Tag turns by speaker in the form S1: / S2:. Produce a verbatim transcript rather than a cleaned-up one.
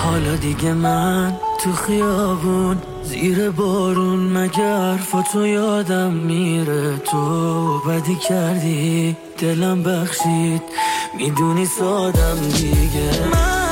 S1: حالا دیگه من تو خیابون زیر بارون مگر فوتو یادم میره. تو بدی کردی دلم بخشید، میدونی سادم دیگه. من